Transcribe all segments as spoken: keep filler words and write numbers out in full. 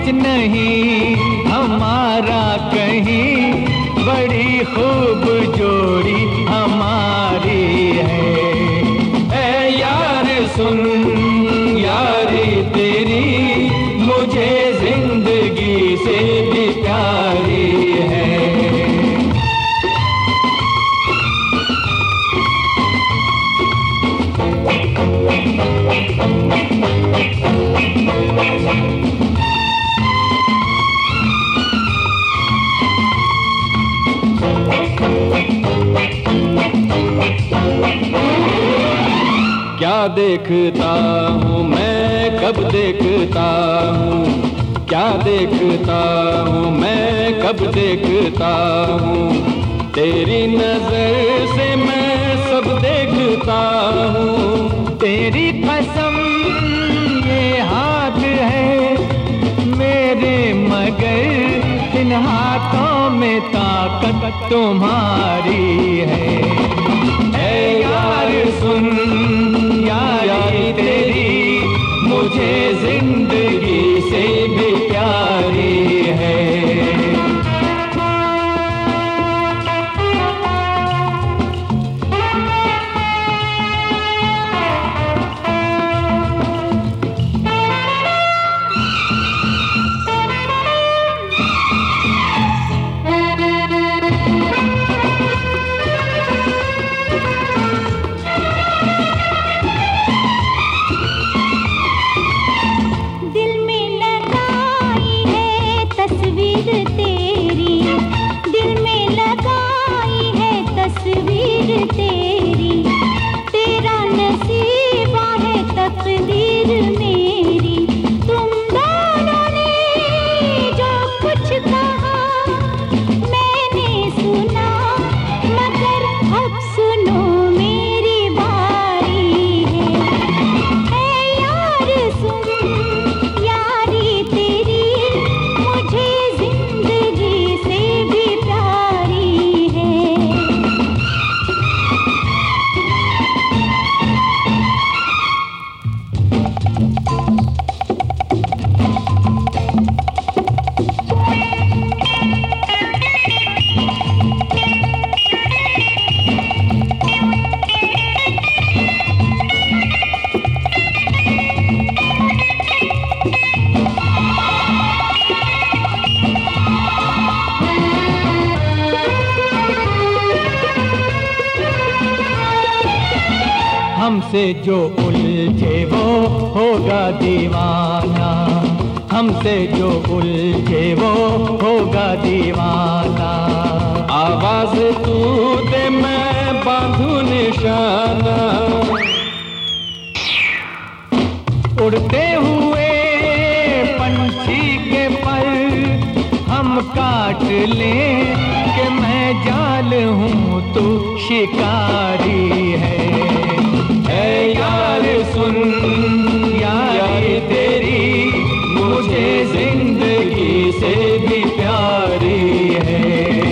बिच नहीं हमारा कहीं, बड़ी खूब जोड़ी हमारी है। ऐ यार सुन यारी तेरी मुझे जिंदगी से भी प्यारी है। क्या देखता हूँ मैं कब देखता हूँ, क्या देखता हूँ मैं कब देखता हूँ, तेरी नजर से मैं सब देखता हूँ। तेरी कसम ये हाथ है मेरे, मगर इन हाथों में ताकत तुम्हारी है। ऐ यार सुन यारी तेरी मुझे जिंदगी से भी प्यारी है। हमसे जो उलझे वो होगा दीवाना, हमसे जो उलझे वो होगा दीवाना। आवाज तू दे मैं बांधू निशाना, उड़ते हुए पंछी के पर हम काट लें कि मैं जाल हूँ तू शिकारी है। ऐ यार सुन यारी तेरी मुझे जिंदगी से भी प्यारी है।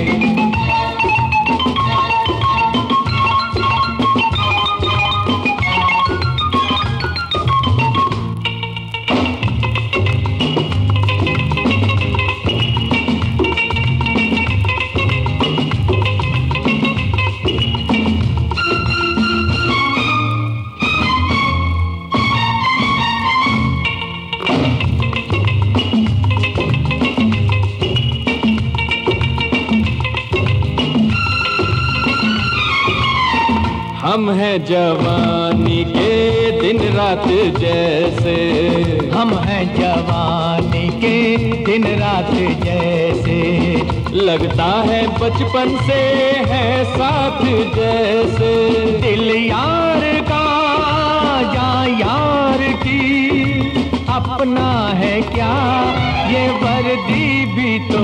हम हैं जवानी के दिन रात जैसे, हम हैं जवानी के दिन रात जैसे, लगता है बचपन से है साथ जैसे। दिल यार का या यार की अपना है क्या, ये वर्दी भी तो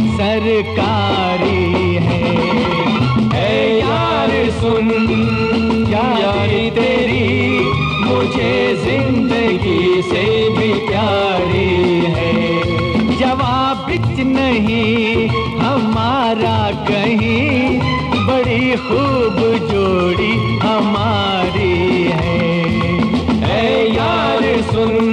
सरकारी है। ऐ यार सुन यारी तेरी मुझे जिंदगी से भी प्यारी है। जवाब बिच नहीं हमारा कहीं, बड़ी खूब जोड़ी हमारी है। ऐ यार सुन